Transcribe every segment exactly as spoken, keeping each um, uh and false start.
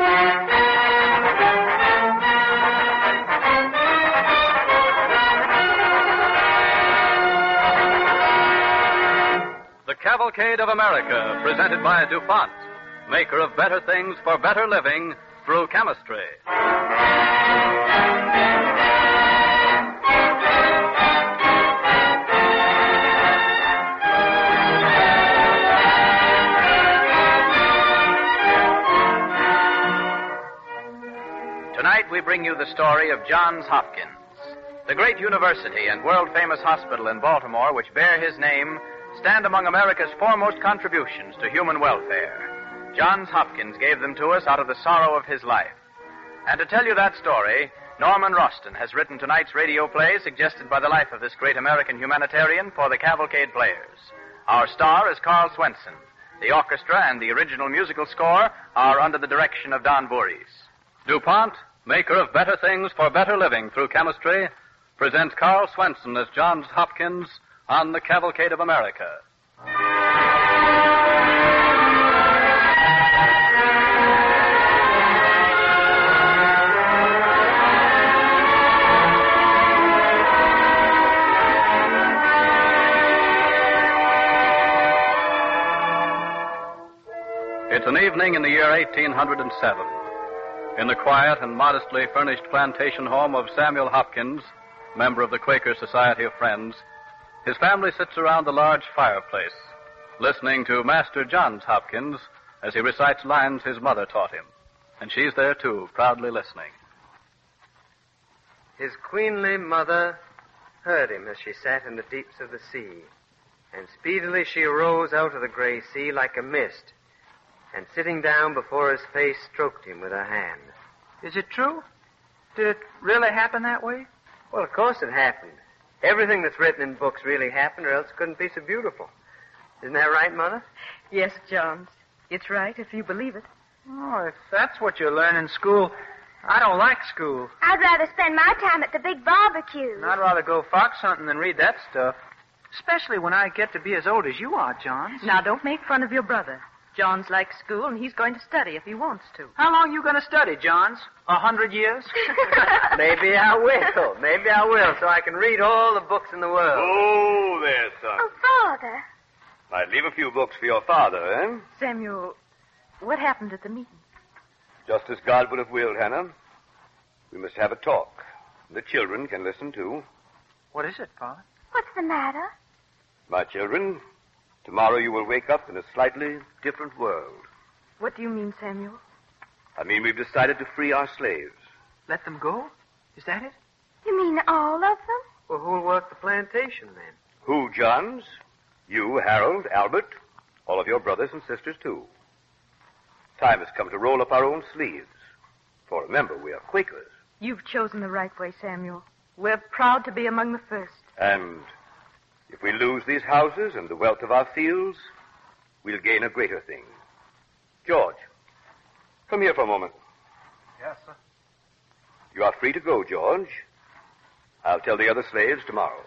The Cavalcade of America, presented by DuPont, maker of better things for better living through chemistry. Tonight we bring you the story of Johns Hopkins. The great university and world-famous hospital in Baltimore, which bear his name, stand among America's foremost contributions to human welfare. Johns Hopkins gave them to us out of the sorrow of his life. And to tell you that story, Norman Roston has written tonight's radio play suggested by the life of this great American humanitarian for the Cavalcade Players. Our star is Carl Swenson. The orchestra and the original musical score are under the direction of Don Voorhees. DuPont, maker of better things for better living through chemistry, presents Carl Swenson as Johns Hopkins on the Cavalcade of America. It's an evening in the year eighteen oh seven. In the quiet and modestly furnished plantation home of Samuel Hopkins, member of the Quaker Society of Friends, his family sits around the large fireplace, listening to Master Johns Hopkins as he recites lines his mother taught him. And she's there, too, proudly listening. His queenly mother heard him as she sat in the deeps of the sea, and speedily she arose out of the gray sea like a mist, and sitting down before his face, stroked him with her hand. Is it true? Did it really happen that way? Well, of course it happened. Everything that's written in books really happened, or else it couldn't be so beautiful. Isn't that right, Mother? Yes, Johns. It's right, if you believe it. Oh, if that's what you learn in school, I don't like school. I'd rather spend my time at the big barbecue. And I'd rather go fox hunting than read that stuff. Especially when I get to be as old as you are, Johns. Now, don't make fun of your brother. Johns likes school, and he's going to study if he wants to. How long are you going to study, Johns? A hundred years? Maybe I will. Maybe I will, so I can read all the books in the world. Oh, there, son. Oh, Father. I'd leave a few books for your father, eh? Samuel, what happened at the meeting? Just as God would have willed, Hannah. We must have a talk. The children can listen, too. What is it, Father? What's the matter? My children, tomorrow you will wake up in a slightly different world. What do you mean, Samuel? I mean, we've decided to free our slaves. Let them go? Is that it? You mean all of them? Well, who'll work the plantation, then? Who, Johns? You, Harold, Albert, all of your brothers and sisters, too. Time has come to roll up our own sleeves. For remember, we are Quakers. You've chosen the right way, Samuel. We're proud to be among the first. And if we lose these houses and the wealth of our fields, we'll gain a greater thing. George, come here for a moment. Yes, sir. You are free to go, George. I'll tell the other slaves tomorrow.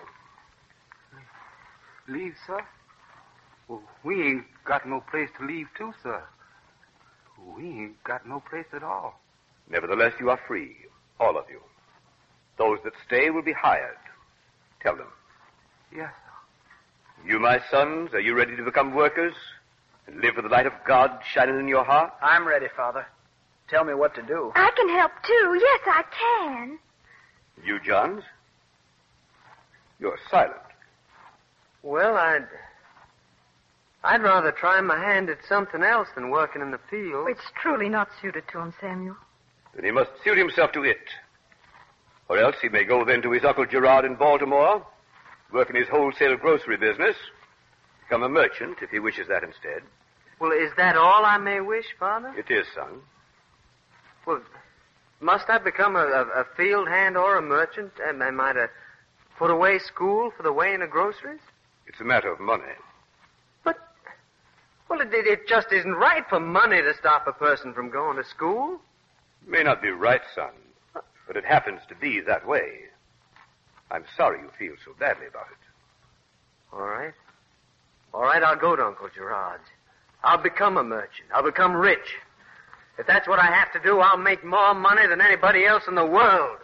Leave, sir? Well, we ain't got no place to leave to, sir. We ain't got no place at all. Nevertheless, you are free, all of you. Those that stay will be hired. Tell them. Yes, sir. You, my sons, are you ready to become workers and live with the light of God shining in your heart? I'm ready, Father. Tell me what to do. I can help, too. Yes, I can. You, Johns? You're silent. Well, I'd... I'd rather try my hand at something else than working in the field. It's truly not suited to him, Samuel. Then he must suit himself to it. Or else he may go then to his Uncle Gerard in Baltimore, work in his wholesale grocery business, become a merchant if he wishes that instead. Well, is that all I may wish, Father? It is, son. Well, must I become a, a, a field hand or a merchant? Am, am I to put away school for the weighing of groceries? It's a matter of money. But, well, it, it just isn't right for money to stop a person from going to school. It may not be right, son, but it happens to be that way. I'm sorry you feel so badly about it. All right. All right, I'll go to Uncle Gerard's. I'll become a merchant. I'll become rich. If that's what I have to do, I'll make more money than anybody else in the world.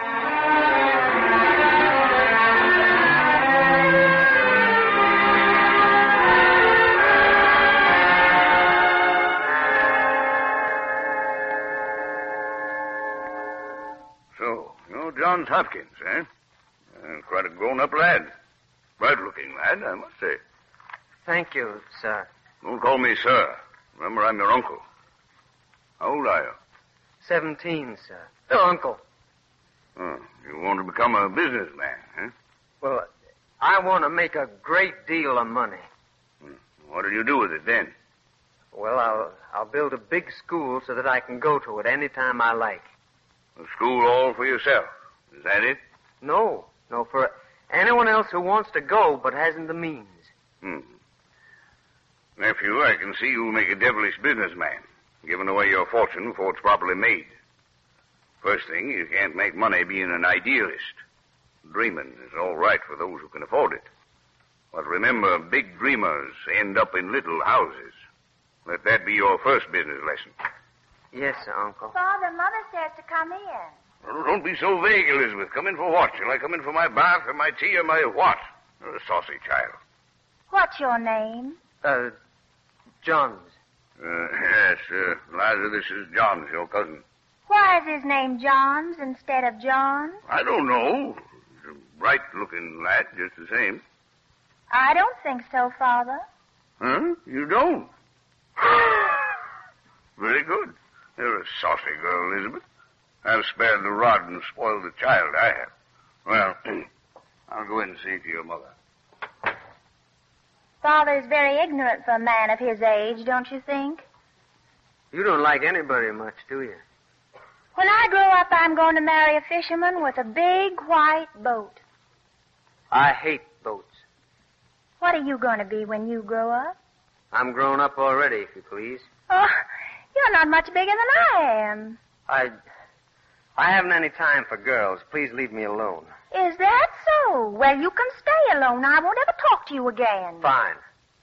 So, you're Johns Hopkins, eh? Uh, quite a grown-up lad. Bright-looking lad, I must say. Thank you, sir. Don't call me sir. Remember, I'm your uncle. How old are you? Seventeen, sir. Oh, uncle. Oh, you want to become a businessman, eh? Well, I want to make a great deal of money. Hmm. What'll you do with it then? Well, I'll I'll build a big school so that I can go to it any time I like. A school all for yourself. Is that it? No, no, for anyone else who wants to go but hasn't the means. Hmm. Nephew, I can see you'll make a devilish businessman, giving away your fortune before it's properly made. First thing, you can't make money being an idealist. Dreaming is all right for those who can afford it. But remember, big dreamers end up in little houses. Let that be your first business lesson. Yes, sir, Uncle. Father, Mother says to come in. Well, don't be so vague, Elizabeth. Come in for what? Shall I come in for my bath or my tea or my what? You're a saucy child. What's your name? Uh, Johns. Uh, yes, uh, Liza, this is Johns, your cousin. Why is his name Johns instead of John? I don't know. He's a bright-looking lad, just the same. I don't think so, Father. Huh? You don't? Very good. You're a saucy girl, Elizabeth. I've spared the rod and spoiled the child, I have. Well, I'll go in and see to your mother. Father's very ignorant for a man of his age, don't you think? You don't like anybody much, do you? When I grow up, I'm going to marry a fisherman with a big white boat. I hate boats. What are you going to be when you grow up? I'm grown up already, if you please. Oh, you're not much bigger than I am. I... I haven't any time for girls. Please leave me alone. Is that so? Well, you can stay alone. I won't ever talk to you again. Fine.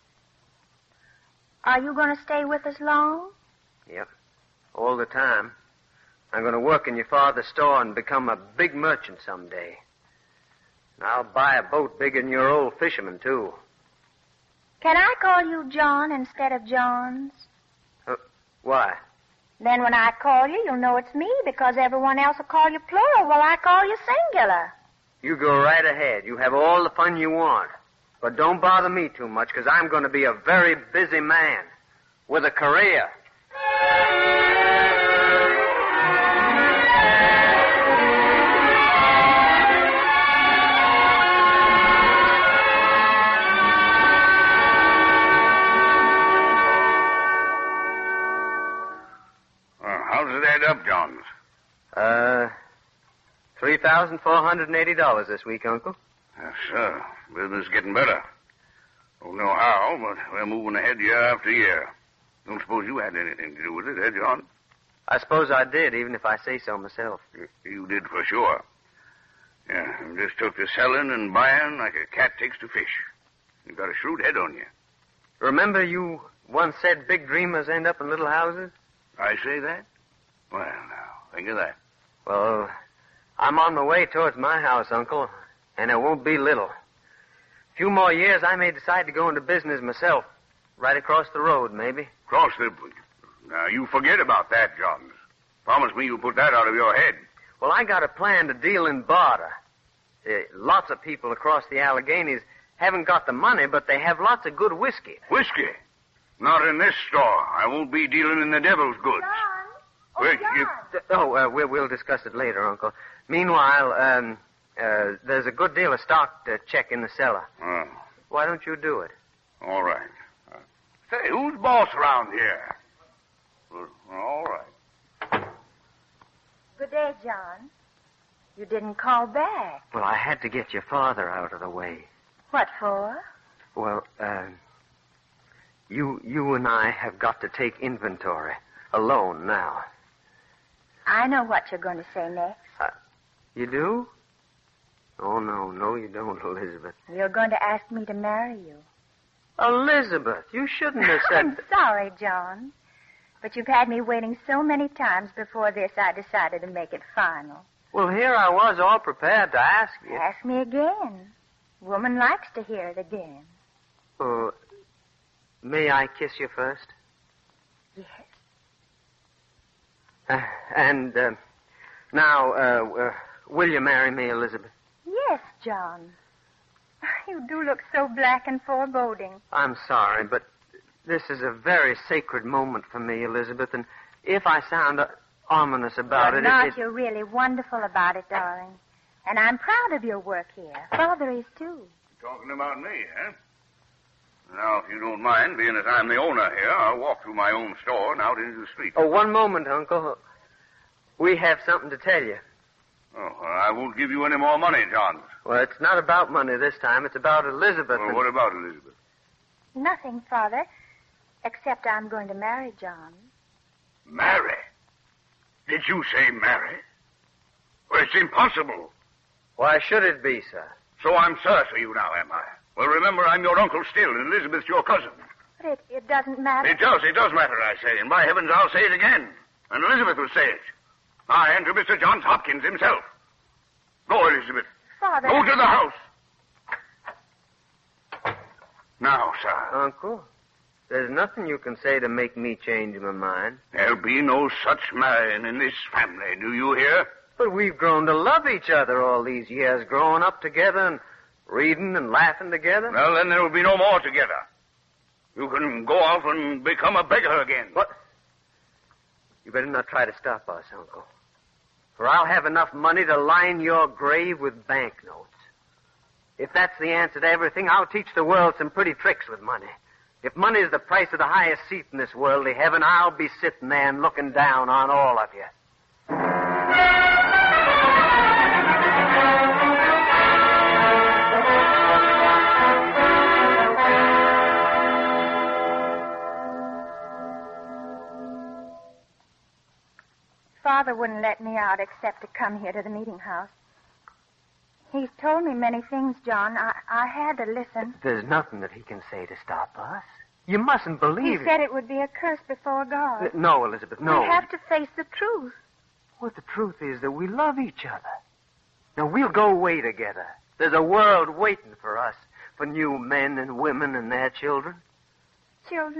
Are you going to stay with us long? Yep. All the time. I'm going to work in your father's store and become a big merchant someday. And I'll buy a boat bigger than your old fisherman, too. Can I call you John instead of Johns? Uh, why? Then when I call you, you'll know it's me because everyone else will call you plural while I call you singular. You go right ahead. You have all the fun you want. But don't bother me too much because I'm going to be a very busy man with a career. Up, Johns? Uh, three thousand four hundred and eighty dollars this week, Uncle. Yes, sir. Business is getting better. Don't know how, but we're moving ahead year after year. Don't suppose you had anything to do with it, eh, John? I suppose I did, even if I say so myself. You, you did for sure. Yeah, you just took to selling and buying like a cat takes to fish. You got a shrewd head on you. Remember you once said big dreamers end up in little houses? I say that? Well, now, think of that. Well, I'm on my way towards my house, Uncle, and it won't be little. A few more years, I may decide to go into business myself. Right across the road, maybe. Cross the... Now, you forget about that, Johns. Promise me you'll put that out of your head. Well, I got a plan to deal in barter. Uh, lots of people across the Alleghenies haven't got the money, but they have lots of good whiskey. Whiskey? Not in this store. I won't be dealing in the devil's goods. John? Oh, Wait, John. you... Oh, uh, we'll, we'll discuss it later, Uncle. Meanwhile, um, uh, there's a good deal of stock to check in the cellar. Oh, Why don't you do it? all right. Uh, say, who's boss around here? Well, all right. Good day, John. You didn't call back. Well, I had to get your father out of the way. What for? Well, uh, you, you and I have got to take inventory alone now. I know what you're going to say next. Uh, you do? Oh, no, no, you don't, Elizabeth. You're going to ask me to marry you. Elizabeth, you shouldn't have said I'm that. sorry, John. But you've had me waiting so many times before this, I decided to make it final. Well, here I was all prepared to ask you. Ask me again. Woman likes to hear it again. Oh, may I kiss you first? Yes. Uh, and uh, now, uh, uh, will you marry me, Elizabeth? Yes, John. You do look so black and foreboding. I'm sorry, but this is a very sacred moment for me, Elizabeth, and if I sound uh, ominous about You're it... not. It, it... You're really wonderful about it, darling. And I'm proud of your work here. Father is, too. Talking about me, eh? Now, if you don't mind, being that I'm the owner here, I'll walk through my own store and out into the street. Oh, one moment, Uncle. We have something to tell you. Oh, well, I won't give you any more money, John. Well, it's not about money this time. It's about Elizabeth. Well, and... what about Elizabeth? Nothing, Father, except I'm going to marry John. Marry? Did you say marry? Well, it's impossible. Why should it be, sir? So I'm sir to you now, am I? Well, remember, I'm your uncle still, and Elizabeth's your cousin. But it, it doesn't matter. It does, it does matter, I say. And by heavens, I'll say it again. And Elizabeth will say it. I and to Mister Johns Hopkins himself. Go, Elizabeth. Father... Go to the house. Now, sir. Uncle, there's nothing you can say to make me change my mind. There'll be no such marrying in this family, do you hear? But we've grown to love each other all these years, growing up together and reading and laughing together. Well, then there will be no more together. You can go off and become a beggar again. What? You better not try to stop us, Uncle. For I'll have enough money to line your grave with banknotes. If that's the answer to everything, I'll teach the world some pretty tricks with money. If money is the price of the highest seat in this worldly heaven, I'll be sitting there and looking down on all of you. Father wouldn't let me out except to come here to the meeting house. He's told me many things, John. I, I had to listen. There's nothing that he can say to stop us. You mustn't believe He it. said it would be a curse before God. No, Elizabeth, no. We have to face the truth. What the truth is that we love each other. Now, we'll go away together. There's a world waiting for us, for new men and women and their children. Children?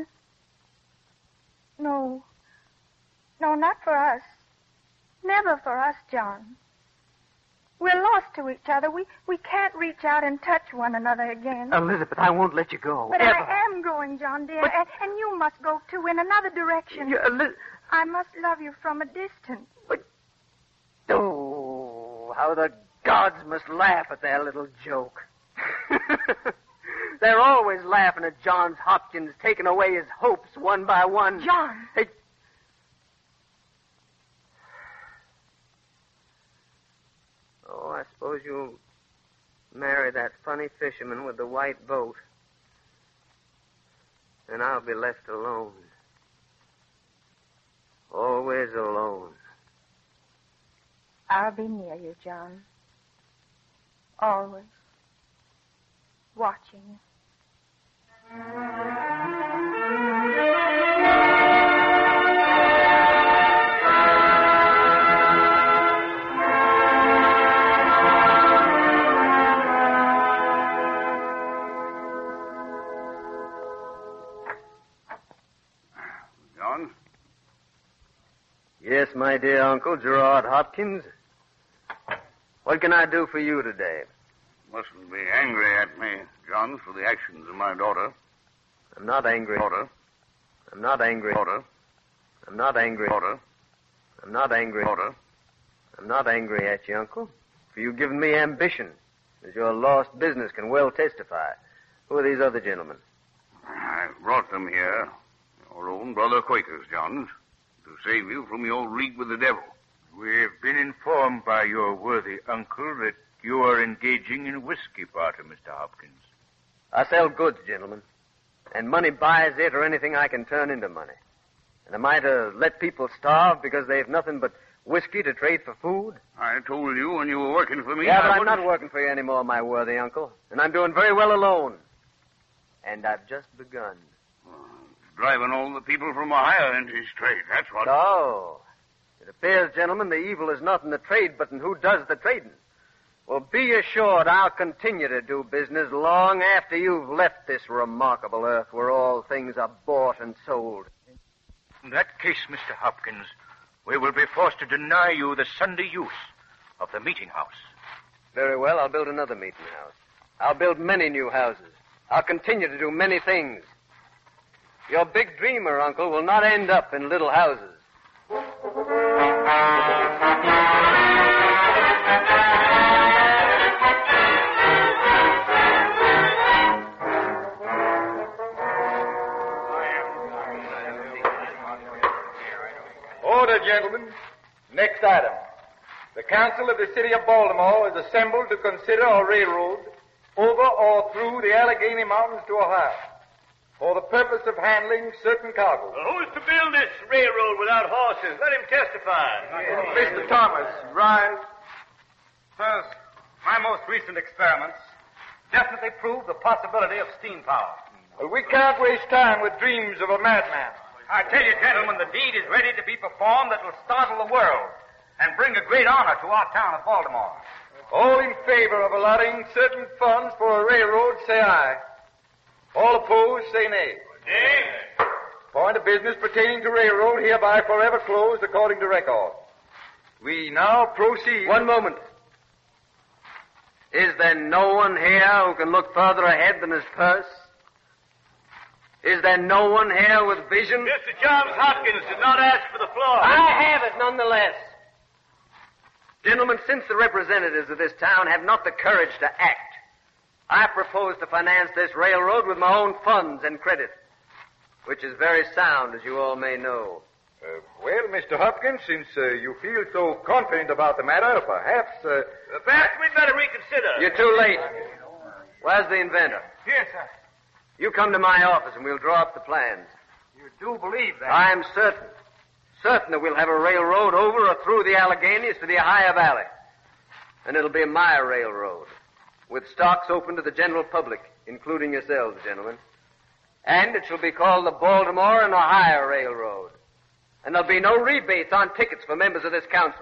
No. No, not for us. Never for us, John. We're lost to each other. We we can't reach out and touch one another again. Elizabeth, I won't let you go. But ever. I am going, John, dear. But- And, and you must go, too, in another direction. You, Eliz- I must love you from a distance. Oh, how the gods must laugh at their little joke. They're always laughing at Johns Hopkins taking away his hopes one by one. John. Hey. Oh, I suppose you'll marry that funny fisherman with the white boat. And I'll be left alone. Always alone. I'll be near you, John. Always. Watching you. John? Yes, my dear Uncle Gerard Hopkins. What can I do for you today? Mustn't be angry at me, John, for the actions of my daughter. I'm not angry. Daughter. I'm not angry. Daughter. I'm not angry. Daughter. I'm not angry. Daughter. I'm not angry at you, Uncle. For you've given me ambition, as your lost business can well testify. Who are these other gentlemen? I brought them here, your own brother Quakers, Johns, to save you from your league with the devil. We've been informed by your worthy uncle that you are engaging in whiskey party, Mister Hopkins. I sell goods, gentlemen. And money buys it or anything I can turn into money. And am I to let people starve because they've nothing but whiskey to trade for food? I told you when you were working for me... Yeah, but I I'm wouldn't- not working for you anymore, my worthy uncle. And I'm doing very well alone. And I've just begun. Oh, Driving all the people from Ohio into his trade, that's what. So, it appears, gentlemen, the evil is not in the trade, but in who does the trading. Well, be assured I'll continue to do business long after you've left this remarkable earth where all things are bought and sold. In that case, Mister Hopkins, we will be forced to deny you the Sunday use of the meeting house. Very well, I'll build another meeting house. I'll build many new houses. I'll continue to do many things. Your big dreamer, Uncle, will not end up in little houses. Order, gentlemen. Next item. The Council of the City of Baltimore is assembled to consider a railroad over or through the Allegheny Mountains to Ohio for the purpose of handling certain cargoes. Well, who's to build this railroad without horses? Let him testify. Mister Thomas, rise. First, my most recent experiments definitely prove the possibility of steam power. Well, we can't waste time with dreams of a madman. I tell you, gentlemen, the deed is ready to be performed that will startle the world and bring a great honor to our town of Baltimore. All in favor of allotting certain funds for a railroad, say aye. All opposed, say nay. Nay. Point of business pertaining to railroad hereby forever closed according to record. We now proceed. One moment. Is there no one here who can look further ahead than his purse? Is there no one here with vision? Mister Johns Hopkins did not ask for the floor. I have it nonetheless. Gentlemen, since the representatives of this town have not the courage to act, I propose to finance this railroad with my own funds and credit, which is very sound, as you all may know. Uh, well, Mister Hopkins, since uh, you feel so confident about the matter, perhaps... Uh, perhaps we'd better reconsider. You're too late. Where's the inventor? Yes, sir. You come to my office and we'll draw up the plans. You do believe that? I'm certain. Certain that we'll have a railroad over or through the Alleghenies to the Ohio Valley. And it'll be my railroad, with stocks open to the general public, including yourselves, gentlemen. And it shall be called the Baltimore and Ohio Railroad. And there'll be no rebates on tickets for members of this council.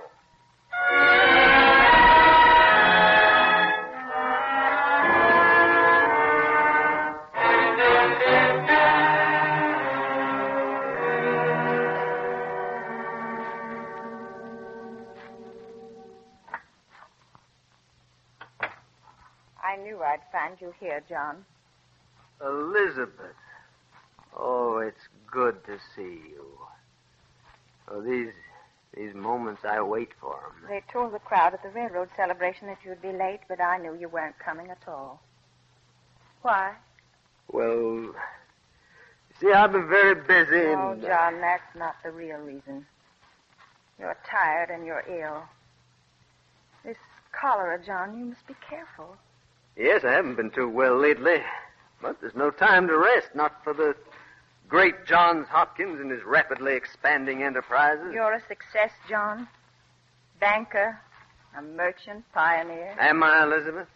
I knew I'd find you here, John. Elizabeth. Oh, it's good to see you. Oh, these these moments I wait for 'em. They told the crowd at the railroad celebration that you'd be late, but I knew you weren't coming at all. Why? Well, you see, I've been very busy. Oh, and, uh, John, that's not the real reason. You're tired and you're ill. This cholera, John, you must be careful. Yes, I haven't been too well lately. But there's no time to rest, not for the great Johns Hopkins and his rapidly expanding enterprises. You're a success, John. Banker, a merchant, pioneer. Am I, Elizabeth?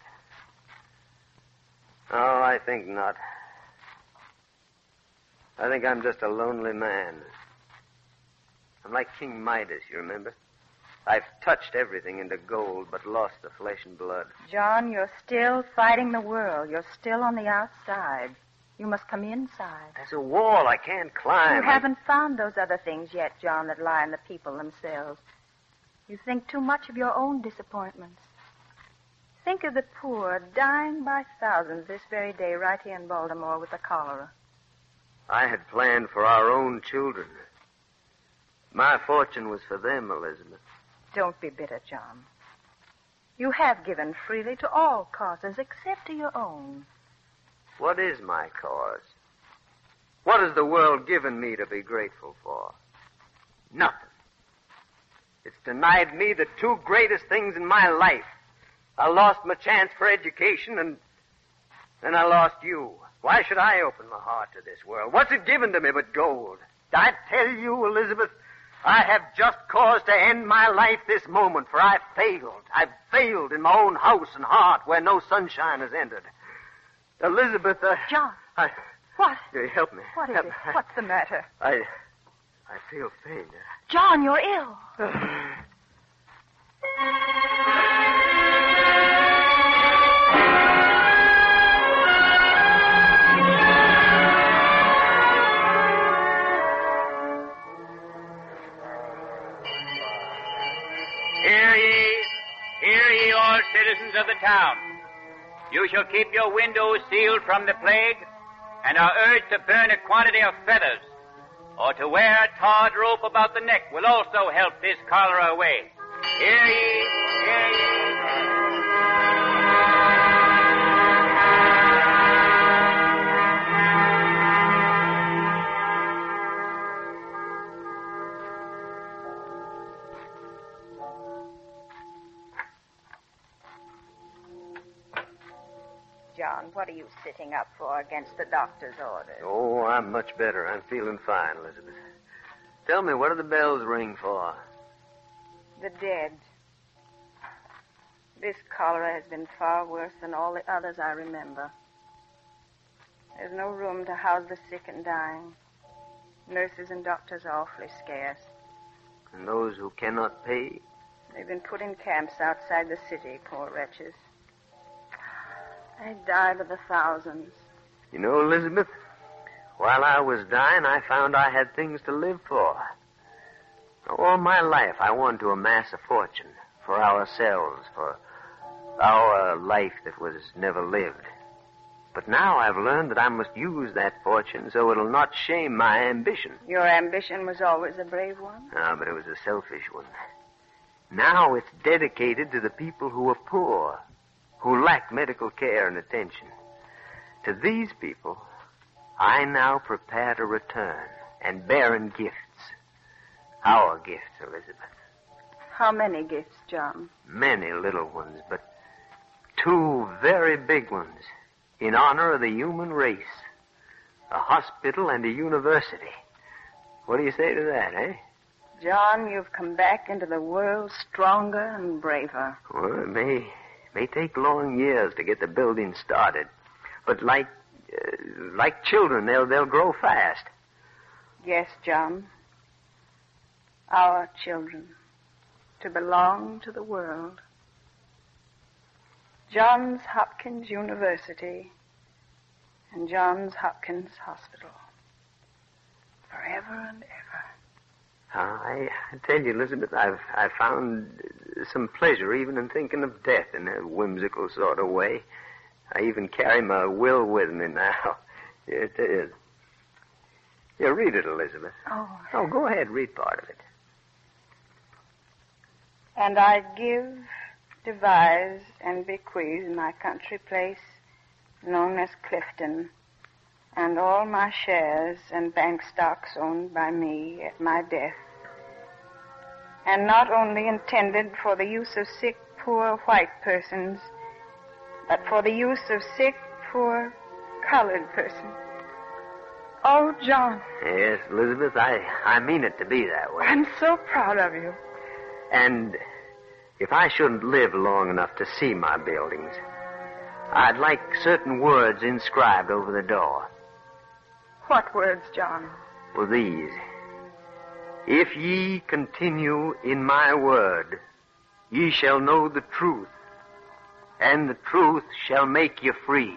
Oh, I think not. I think I'm just a lonely man. I'm like King Midas, you remember? I've touched everything into gold, but lost the flesh and blood. John, you're still fighting the world. You're still on the outside. You must come inside. There's a wall I can't climb. You haven't found those other things yet, John, that lie in the people themselves. You think too much of your own disappointments. Think of the poor dying by thousands this very day right here in Baltimore with the cholera. I had planned for our own children. My fortune was for them, Elizabeth. Don't be bitter, John. You have given freely to all causes except to your own. What is my cause? What has the world given me to be grateful for? Nothing. It's denied me the two greatest things in my life. I lost my chance for education, and then I lost you. Why should I open my heart to this world? What's it given to me but gold? I tell you, Elizabeth, I have just cause to end my life this moment, for I've failed. I've failed in my own house and heart where no sunshine has entered. Elizabeth, uh, John. I, What? Uh, help me. What is help it? me. What's the matter? I, I feel pain. John, you're ill. Hear ye, hear ye, all citizens of the town. You shall keep your windows sealed from the plague, and are urged to burn a quantity of feathers, or to wear a tarred rope about the neck will also help this cholera away. Hear ye, hear ye. John, what are you sitting up for against the doctor's orders? Oh, I'm much better. I'm feeling fine, Elizabeth. Tell me, what do the bells ring for? The dead. This cholera has been far worse than all the others I remember. There's no room to house the sick and dying. Nurses and doctors are awfully scarce. And those who cannot pay? They've been put in camps outside the city, poor wretches. They die by the thousands. You know, Elizabeth, while I was dying, I found I had things to live for. All my life, I wanted to amass a fortune for ourselves, for our life that was never lived. But now I've learned that I must use that fortune so it'll not shame my ambition. Your ambition was always a brave one? Ah, but it was a selfish one. Now it's dedicated to the people who are poor, who lack medical care and attention. To these people, I now prepare to return and bear in gifts. Our gifts, Elizabeth. How many gifts, John? Many little ones, but two very big ones in honor of the human race. A hospital and a university. What do you say to that, eh? John, you've come back into the world stronger and braver. Well, it may... May take long years to get the building started, but like uh, like children, they'll they'll grow fast. Yes, John. Our children, to belong to the world. Johns Hopkins University and Johns Hopkins Hospital, forever and ever. Uh, I, I tell you, Elizabeth, I've I've found some pleasure even in thinking of death in a whimsical sort of way. I even carry my will with me now. It is. Yeah, read it, Elizabeth. Oh. Oh, go ahead, read part of it. And I give, devise, and bequeath my country place, known as Clifton, and all my shares and bank stocks owned by me at my death, and not only intended for the use of sick, poor white persons, but for the use of sick, poor colored persons. Oh, John. Yes, Elizabeth, I, I mean it to be that way. I'm so proud of you. And if I shouldn't live long enough to see my buildings, I'd like certain words inscribed over the door. What words, John? Well, these. If ye continue in my word, ye shall know the truth, and the truth shall make you free.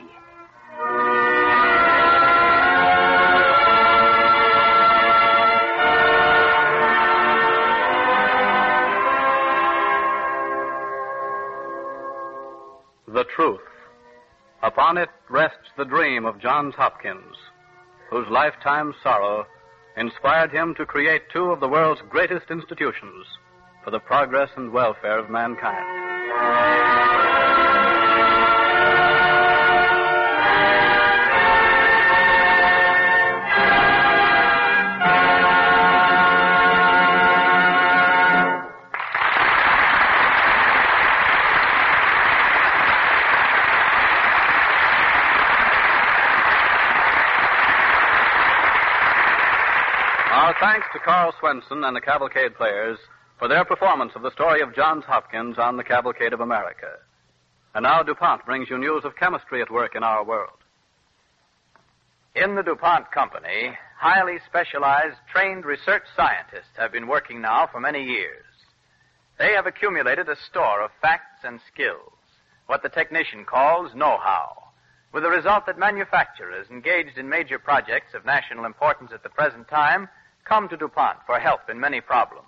The truth. Upon it rests the dream of Johns Hopkins, whose lifetime sorrow inspired him to create two of the world's greatest institutions for the progress and welfare of mankind. Our thanks to Carl Swenson and the Cavalcade Players for their performance of the story of Johns Hopkins on the Cavalcade of America. And now DuPont brings you news of chemistry at work in our world. In the DuPont Company, highly specialized, trained research scientists have been working now for many years. They have accumulated a store of facts and skills, what the technician calls know-how, with the result that manufacturers engaged in major projects of national importance at the present time come to DuPont for help in many problems.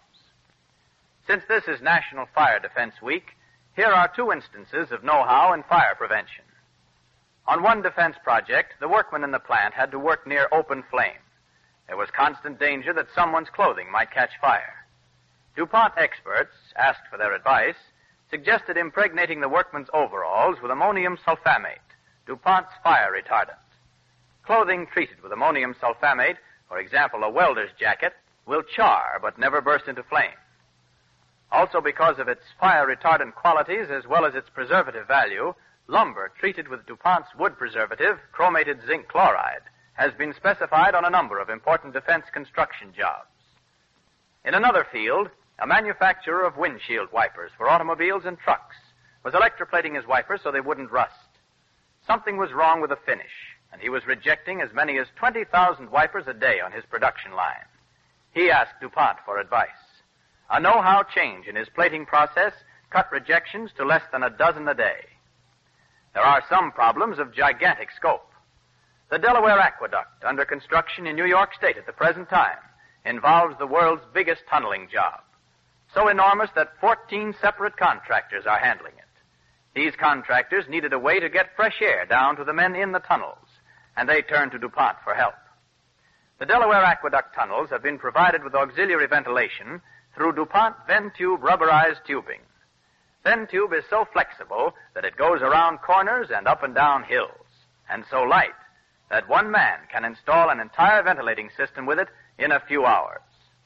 Since this is National Fire Defense Week, here are two instances of know-how in fire prevention. On one defense project, the workmen in the plant had to work near open flame. There was constant danger that someone's clothing might catch fire. DuPont experts, asked for their advice, suggested impregnating the workmen's overalls with ammonium sulfamate, DuPont's fire retardant. Clothing treated with ammonium sulfamate, for example, a welder's jacket, will char but never burst into flame. Also, because of its fire retardant qualities as well as its preservative value, lumber treated with DuPont's wood preservative, chromated zinc chloride, has been specified on a number of important defense construction jobs. In another field, a manufacturer of windshield wipers for automobiles and trucks was electroplating his wipers so they wouldn't rust. Something was wrong with the finish, and he was rejecting as many as twenty thousand wipers a day on his production line. He asked DuPont for advice. A know-how change in his plating process cut rejections to less than a dozen a day. There are some problems of gigantic scope. The Delaware Aqueduct, under construction in New York State at the present time, involves the world's biggest tunneling job, so enormous that fourteen separate contractors are handling it. These contractors needed a way to get fresh air down to the men in the tunnels, and they turned to DuPont for help. The Delaware Aqueduct tunnels have been provided with auxiliary ventilation through DuPont Ventube rubberized tubing. Ventube is so flexible that it goes around corners and up and down hills, and so light that one man can install an entire ventilating system with it in a few hours.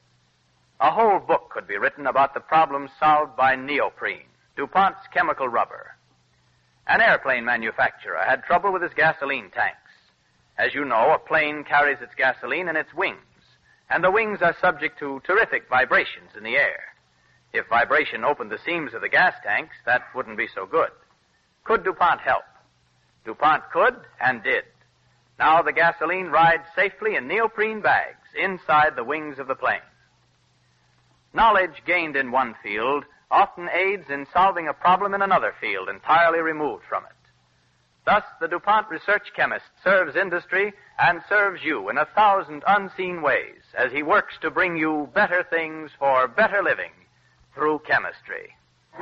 A whole book could be written about the problems solved by neoprene, DuPont's chemical rubber. An airplane manufacturer had trouble with his gasoline tanks. As you know, a plane carries its gasoline in its wings, and the wings are subject to terrific vibrations in the air. If vibration opened the seams of the gas tanks, that wouldn't be so good. Could DuPont help? DuPont could and did. Now the gasoline rides safely in neoprene bags inside the wings of the plane. Knowledge gained in one field often aids in solving a problem in another field entirely removed from it. Thus, the DuPont research chemist serves industry and serves you in a thousand unseen ways as he works to bring you better things for better living through chemistry.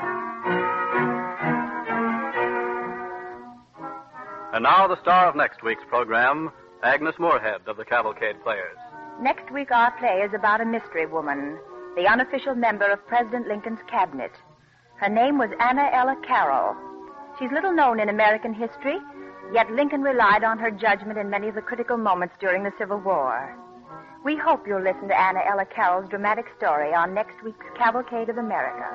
And now the star of next week's program, Agnes Moorehead of the Cavalcade Players. Next week, our play is about a mystery woman, the unofficial member of President Lincoln's cabinet. Her name was Anna Ella Carroll. She's little known in American history, yet Lincoln relied on her judgment in many of the critical moments during the Civil War. We hope you'll listen to Anna Ella Carroll's dramatic story on next week's Cavalcade of America.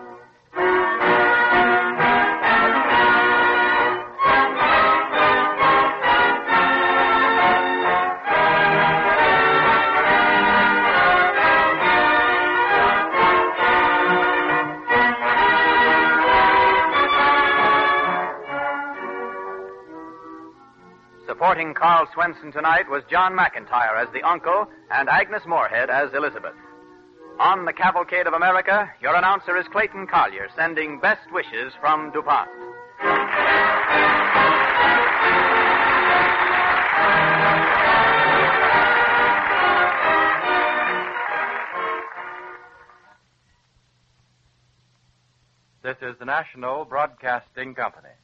Supporting Carl Swenson tonight was John McIntyre as the uncle and Agnes Moorehead as Elizabeth. On the Cavalcade of America, your announcer is Clayton Collier, sending best wishes from DuPont. This is the National Broadcasting Company.